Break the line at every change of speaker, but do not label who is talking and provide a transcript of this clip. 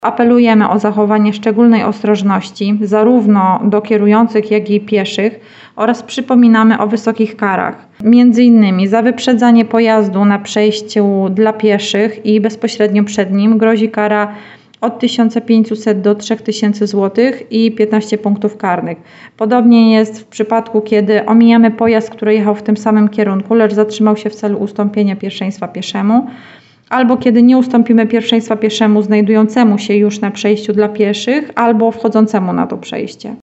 Apelujemy o zachowanie szczególnej ostrożności zarówno do kierujących, jak i pieszych oraz przypominamy o wysokich karach. Między innymi za wyprzedzanie pojazdu na przejściu dla pieszych i bezpośrednio przed nim grozi kara od 1500 do 3000 zł i 15 punktów karnych. Podobnie jest w przypadku, kiedy omijamy pojazd, który jechał w tym samym kierunku, lecz zatrzymał się w celu ustąpienia pierwszeństwa pieszemu, albo kiedy nie ustąpimy pierwszeństwa pieszemu znajdującemu się już na przejściu dla pieszych, albo wchodzącemu na to przejście.